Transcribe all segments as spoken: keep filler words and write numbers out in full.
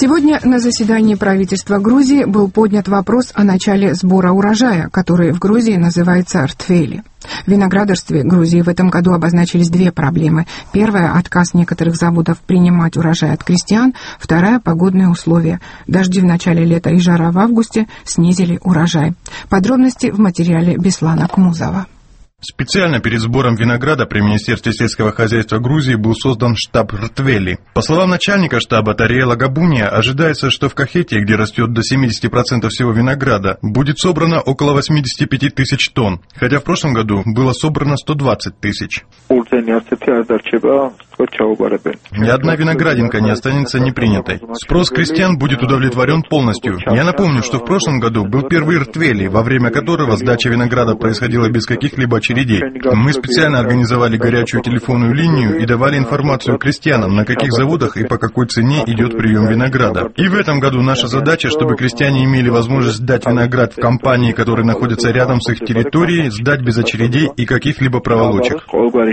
Сегодня на заседании правительства Грузии был поднят вопрос о начале сбора урожая, который в Грузии называется ртвели. В виноградарстве Грузии в этом году обозначились две проблемы. Первая – отказ некоторых заводов принимать урожай от крестьян. Вторая – погодные условия. Дожди в начале лета и жара в августе снизили урожай. Подробности в материале Беслана Кмузова. Специально перед сбором винограда при Министерстве сельского хозяйства Грузии был создан штаб ртвели. По словам начальника штаба Тариэла Габуния, ожидается, что в Кахетии, где растет до семидесяти процентов всего винограда, будет собрано около восьмидесяти пяти тысяч тонн, хотя в прошлом году было собрано сто двадцать тысяч. Ни одна виноградинка не останется непринятой. Спрос крестьян будет удовлетворен полностью. Я напомню, что в прошлом году был первый ртвели, во время которого сдача винограда происходила без каких-либо очередей. Мы специально организовали горячую телефонную линию и давали информацию крестьянам, на каких заводах и по какой цене идет прием винограда. И в этом году наша задача, чтобы крестьяне имели возможность сдать виноград в компании, которые находятся рядом с их территорией, сдать без очередей и каких-либо проволочек.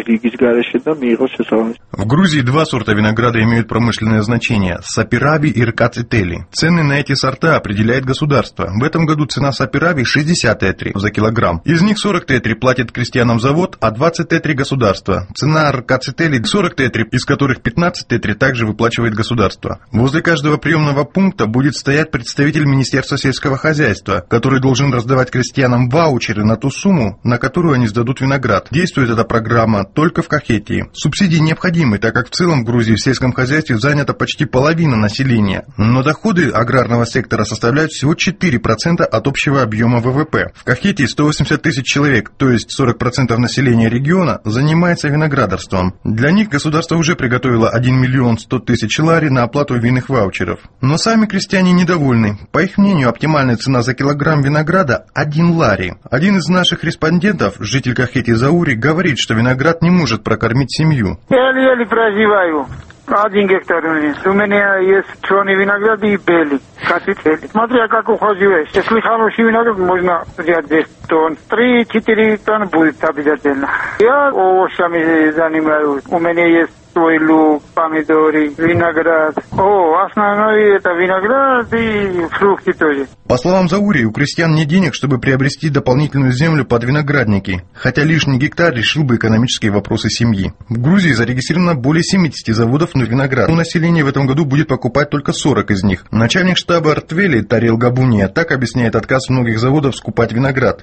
В Грузии два сорта винограда имеют промышленное значение – сапирави и ркацители. Цены на эти сорта определяет государство. В этом году цена сапирави шестьдесят тетри за килограмм. Из них сорок тетри платит крестьянам завод, а двадцать тетри государство. Цена ркацители сорок тетри, из которых пятнадцать тетри также выплачивает государство. Возле каждого приемного пункта будет стоять представитель Министерства сельского хозяйства, который должен раздавать крестьянам ваучеры на ту сумму, на которую они сдадут виноград. Действует эта программа только в Кахетии. Субсидии необходимы, так как в целом в Грузии в сельском хозяйстве занята почти половина населения, но доходы аграрного сектора составляют всего четыре процента от общего объема вэ вэ пэ. В Кахетии сто восемьдесят тысяч человек, то есть сорок процентов населения региона, занимается виноградарством. Для них государство уже приготовило один миллион сто тысяч лари на оплату винных ваучеров. Но сами крестьяне недовольны. По их мнению, оптимальная цена за килограмм винограда – один лари. Один из наших респондентов, житель Кахетии Заури, говорит, что виноград не может прокормить семью. Еле-еле проживаю. Один гектар у меня. У меня есть черный виноград и белый. Смотря как ухаживаешь. Если хороший виноград, можно взять десять тонн. три-четыре тонны будет обязательно. Я овощами занимаюсь. У меня есть свой лук, помидоры, виноград. О, основное это виноград и фрукты тоже. По словам Заури, у крестьян нет денег, чтобы приобрести дополнительную землю под виноградники, хотя лишний гектар решил бы экономические вопросы семьи. В Грузии зарегистрировано более семидесяти заводов на виноград. У населения в этом году будет покупать только сорок из них. Начальник штаба ртвели Тариэл Габуния так объясняет отказ многих заводов скупать виноград.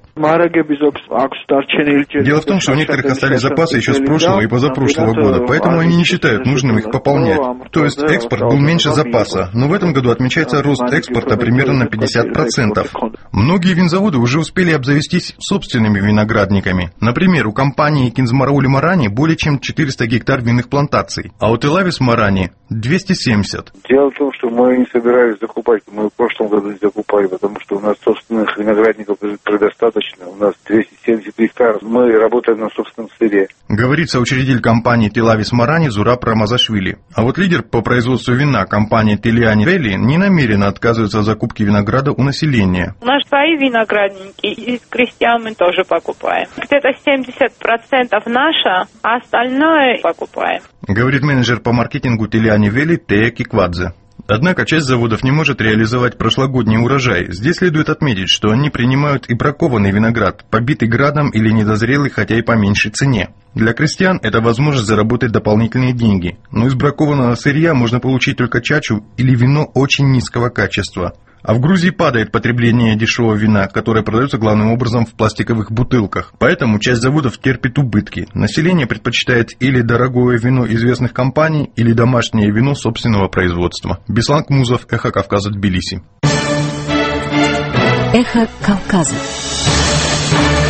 Дело в том, что у некоторых остались запасы еще с прошлого и позапрошлого года, поэтому они не считают нужным их пополнять. То есть экспорт был меньше запаса, но в этом году отмечается рост экспорта примерно на пятьдесят процентов. Многие винзаводы уже успели обзавестись собственными виноградниками. Например, у компании Кинзмараули Марани более чем четыреста гектар винных плантаций, а у Телавис Марани двести семьдесят. Дело в том, что мы не собирались закупать, мы в прошлом году не закупали, потому что у нас собственных виноградников предостаточно, у нас двести семьдесят гектаров, мы работаем на собственном сырье. Говорит соучредитель компании Телавис Марани Зураб Рамазашвили. А вот лидер по производству вина компании Телиани Вели не намеренно отказывается от закупки винограда у населения. У нас свои виноградники, и крестьян мы тоже покупаем. Где-то семьдесят процентов наше, а остальное покупаем. Говорит менеджер по маркетингу Телиани Вели Тея Киквадзе. Однако часть заводов не может реализовать прошлогодний урожай. Здесь следует отметить, что они принимают и бракованный виноград, побитый градом или недозрелый, хотя и по меньшей цене. Для крестьян это возможность заработать дополнительные деньги, но из бракованного сырья можно получить только чачу или вино очень низкого качества. А в Грузии падает потребление дешевого вина, которое продается главным образом в пластиковых бутылках. Поэтому часть заводов терпит убытки. Население предпочитает или дорогое вино известных компаний, или домашнее вино собственного производства. Беслан Кмузов, Эхо Кавказа, Тбилиси. Эхо Кавказа.